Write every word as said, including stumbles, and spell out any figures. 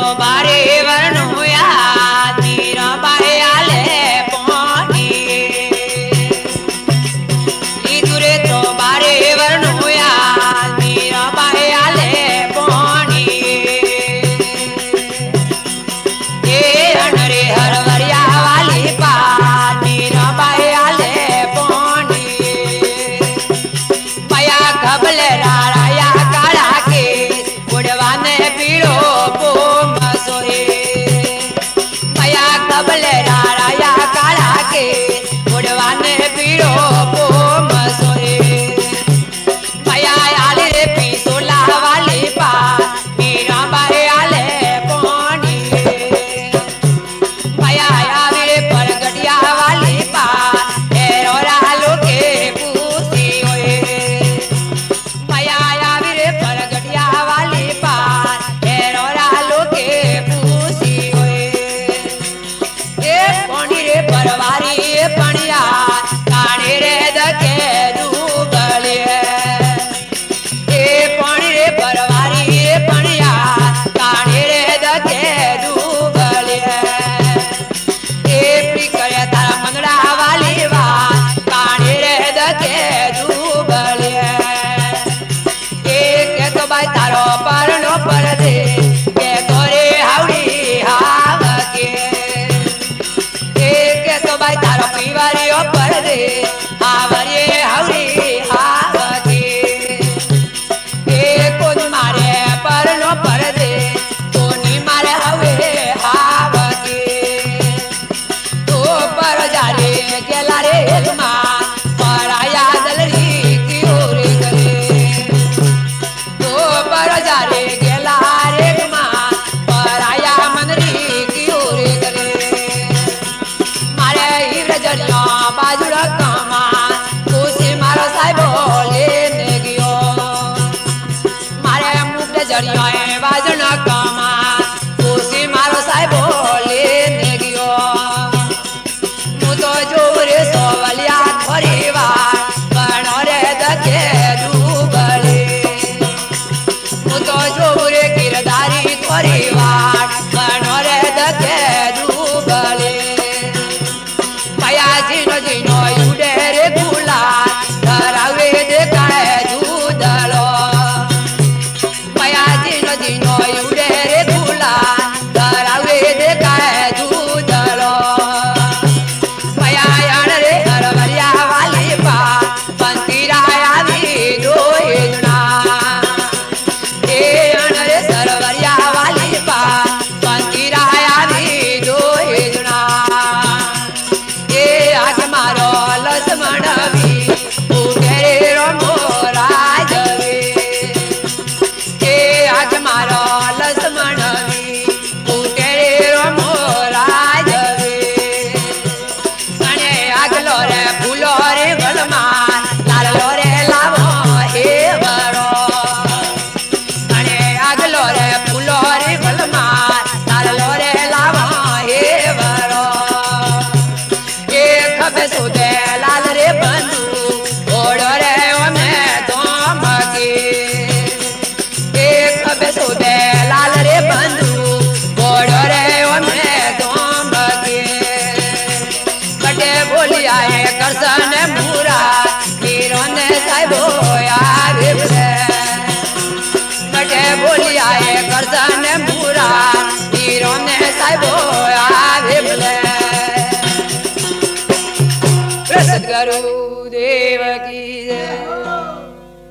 बारे वरनुया तीरा बाहे आले पानी लीदुरे तो बारे वरनुया तीरा बाहे आले पानी ये अनरे हरवरिया वाली पा तीरा बाहे आले पानी पया खबले राया काला के उड़वाने पीड़ो पो मसोए पया खबले राया काला के उड़वाने पीड़ो पो मसोए पया आले रे पीसोला वाली पा मेरा बाहे आले पानी पया आवे पर गटिया वाली पा एरोरा लोके पूसी होए पया आवे पर गटिया वाली पा एरोरा लोके पूसी होए ए पानी रे परवारी ए पणिया काणे रे दके डूबले ए पानी रे परवारी ए पणिया काणे रे दके डूबले ए पिकरे तारा मंगड़ा वाली वा काणे रे दके डूबले ए के तो भाई तारो परनो पर दे के तोरे हावड़ी हावके ए के तो भाई तारो पीवारी पर दे हावरी हावड़ी हावके ए कोन मारे परनो पर दे कोनी मारे हवे हावके तो पर जारे गेला रे तुमा पराया दलरी की ओर करे तो पर जारे गेला रे तुमा पराया मनरी की ओर करे मारे हीर जरिया बाजुड़ा कामा कोसे मारो साहिबो लेने गयो मारे मुक्त जरिया बाजुड़ा कामा कोसे मारो साहिबो लेने गयो मुतो जोरे सोवलिया थोरीवा बनोरे दके डूबले मुतो जोरे किरदारी थोरीवा बनोरे दके डूबले पया जिनो जिनो युडे रे गुला धरावे देखाए दूधलो पया जिनो जिनो युडे रे गुला धरावे देखाए दूधलो पया यान रे हरवरिया वाली पा पंतीरा आवी दोए जुना ए यान रे सरवरिया वाली पा पंतीरा आवी दोए जुना ए आग मारो लसमणवी उठे रे मोरा जवे ए आग मारो लसमणवी उठे रे मोरा जवे कणे आगलो रे फूलो रे बलमा लालो रे लावो हे वरो कणे आगलो रे फूलो रे बलमा लालो रे लावो हे वरो ए खबे सुदे लाल रे बंधु ओड़ो रे ओमे तो मगे ए खबे सुदे लाल रे बंधु ओड़ो रे ओमे तो मगे बटे बोलिया है करसन मूरा हीरो ने साहिबो आवे बले बटे बोलिया है करसन मूरा हीरो ने साहिबो आवे बले सद्गुरु देव की